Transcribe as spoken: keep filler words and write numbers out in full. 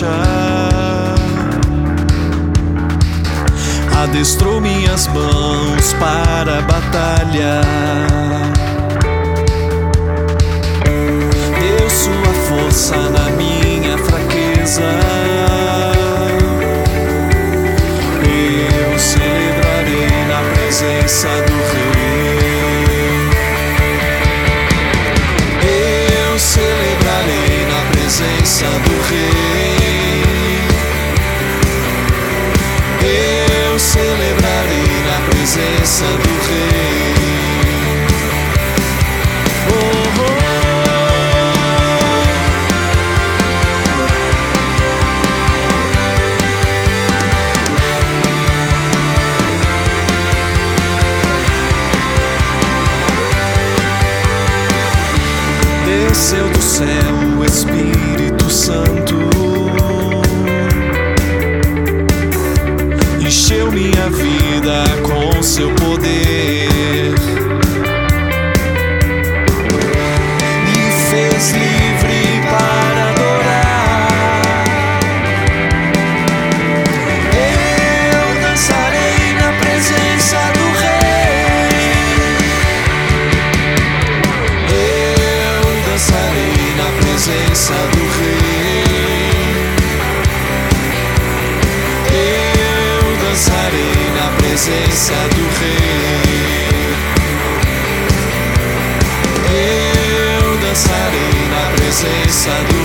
marcha, adestrou minhas mãos para a batalha, deu sua força na minha fraqueza. Eu celebrarei na presença do Rei. Eu celebrarei na presença do Rei. Eu celebrarei na presença do Rei. Oh, oh. Desceu do céu o Espírito Santo, encheu minha vida com seu poder, me fez livre para adorar. Eu dançarei na presença do Rei. Eu dançarei na presença do Rei. Eu dançarei na presença do Rei. Eu dançarei na presença do